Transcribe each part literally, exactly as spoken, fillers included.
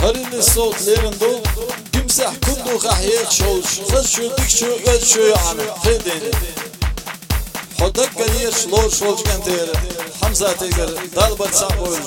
هرين الصوت ليرندو يمسح كله خحيق شوش خشو دكشو وشو يعني خيدين حدك قريش لور شوش كنتير حمزة تيجر ضربة سامبولش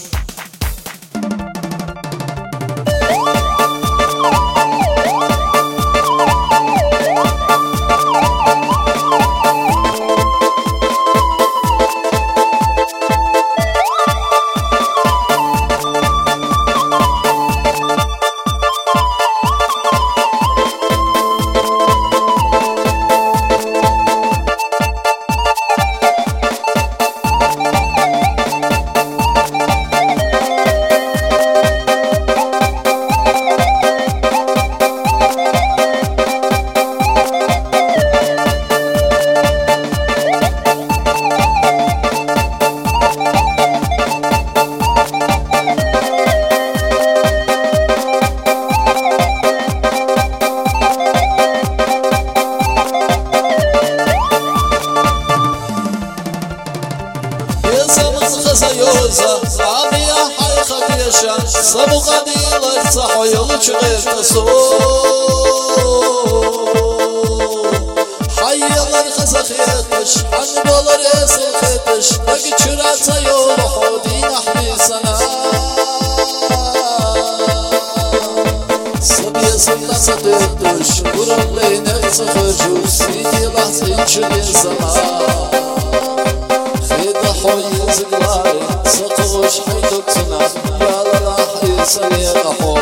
يوزا عمي حي خديشة صبو قديلة صحو يلوش غير تسو حي يلر خزا خيتش عن بولر يسل خيتش بقي شراتا يولو حودين أحبيسنا صبي سنة صديتش قرن لينك تخرجو سيدي لحظين شري زمان خيدا حوي زقلاري سقوش حيدوكتنا يا لا حيسني قحو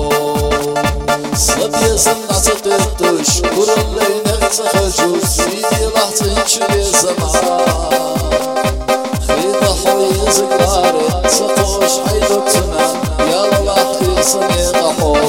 صبي سنة صديتش قرن لينك تخرجو سيدي لحظين شري زمان خيدا حوي زقلاري سقوش حيدوكتنا يا لا حيسني قحو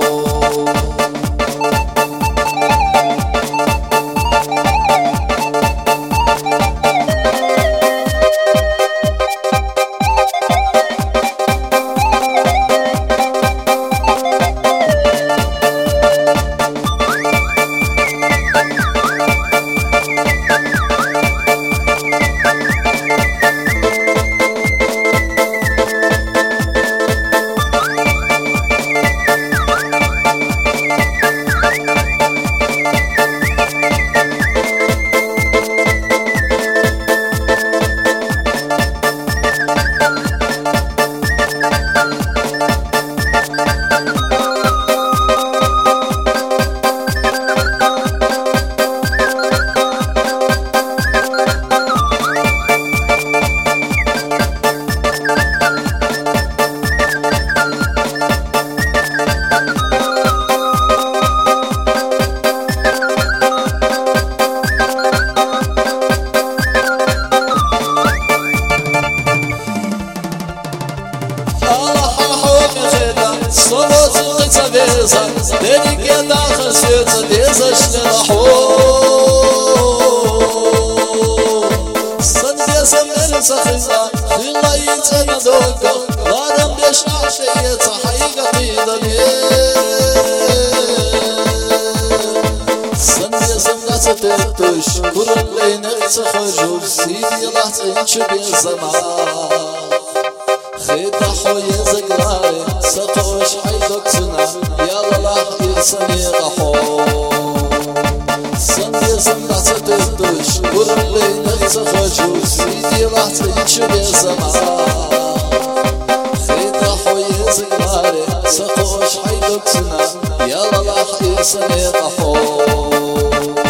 Dedik ya daxil suyuta dezashli rahu San desem elsa khiza Khillayin sana doga Ladam besh ashiyata haqiqatida San desem nasa tettush Kurullaynak tsakhajub Sidi lahtin chubi zaman خيدا حوي زقلاري سقوش حيدوكتنا يا لا حيسني قحو سندي سنة تدردوش ورلي نتخجو سيدي راح تنشري زمان خيدا حوي زقلاري سقوش حيدوكتنا يا لا حيسني قحو